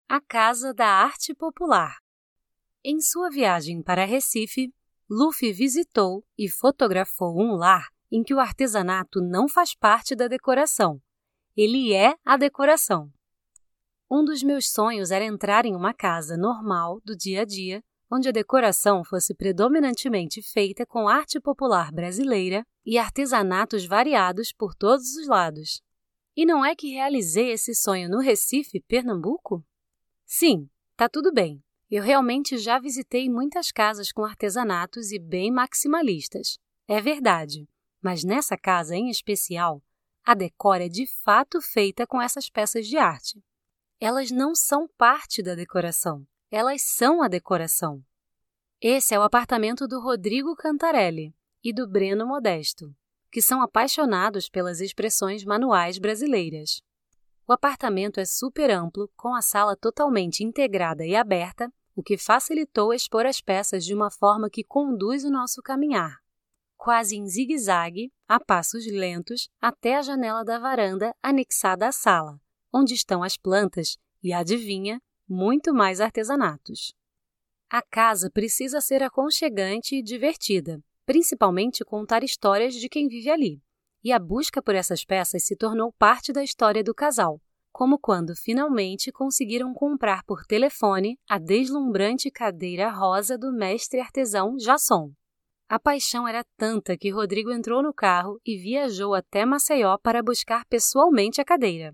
A Casa da Arte Popular. Em sua viagem para Recife, Luffy visitou e fotografou um lar em que o artesanato não faz parte da decoração. Ele é a decoração. Um dos meus sonhos era entrar em uma casa normal do dia a dia, onde a decoração fosse predominantemente feita com arte popular brasileira e artesanatos variados por todos os lados. E não é que realizei esse sonho no Recife, Pernambuco? Sim, tá tudo bem. Eu realmente já visitei muitas casas com artesanatos e bem maximalistas. É verdade, mas nessa casa em especial, a decora é de fato feita com essas peças de arte. Elas não são parte da decoração, elas são a decoração. Esse é o apartamento do Rodrigo Cantarelli e do Breno Modesto, que são apaixonados pelas expressões manuais brasileiras. O apartamento é super amplo, com a sala totalmente integrada e aberta, o que facilitou expor as peças de uma forma que conduz o nosso caminhar, quase em zigue-zague, a passos lentos, até a janela da varanda anexada à sala, onde estão as plantas e, adivinha, muito mais artesanatos. A casa precisa ser aconchegante e divertida, principalmente contar histórias de quem vive ali. E a busca por essas peças se tornou parte da história do casal, como quando finalmente conseguiram comprar por telefone a deslumbrante cadeira rosa do mestre artesão Jasson. A paixão era tanta que Rodrigo entrou no carro e viajou até Maceió para buscar pessoalmente a cadeira.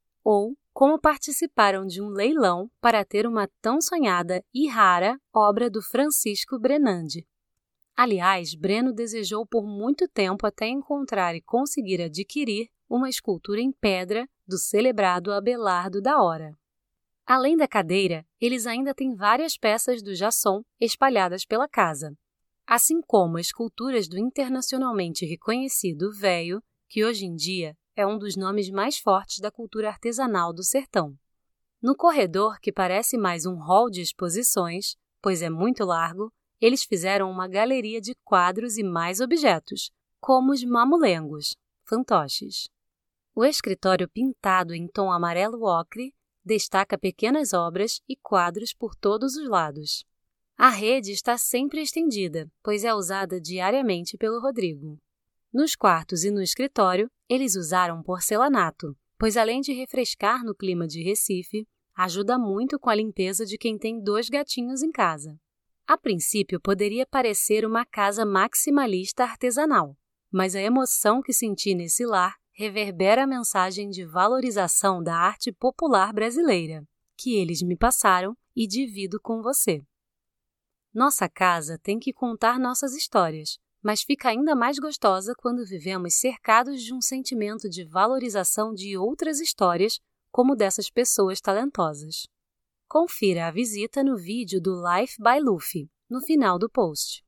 Ou como participaram de um leilão para ter uma tão sonhada e rara obra do Francisco Brenandi. Aliás, Breno desejou por muito tempo até encontrar e conseguir adquirir uma escultura em pedra do celebrado Abelardo da Hora. Além da cadeira, eles ainda têm várias peças do Jasson espalhadas pela casa, assim como esculturas do internacionalmente reconhecido Véio, que hoje em dia é um dos nomes mais fortes da cultura artesanal do sertão. No corredor, que parece mais um hall de exposições, pois é muito largo, eles fizeram uma galeria de quadros e mais objetos, como os mamulengos, fantoches. O escritório pintado em tom amarelo ocre destaca pequenas obras e quadros por todos os lados. A rede está sempre estendida, pois é usada diariamente pelo Rodrigo. Nos quartos e no escritório, eles usaram porcelanato, pois além de refrescar no clima de Recife, ajuda muito com a limpeza de quem tem 2 gatinhos em casa. A princípio, poderia parecer uma casa maximalista artesanal, mas a emoção que senti nesse lar reverbera a mensagem de valorização da arte popular brasileira, que eles me passaram e divido com você. Nossa casa tem que contar nossas histórias, mas fica ainda mais gostosa quando vivemos cercados de um sentimento de valorização de outras histórias, como dessas pessoas talentosas. Confira a visita no vídeo do Life by Luffy, no final do post.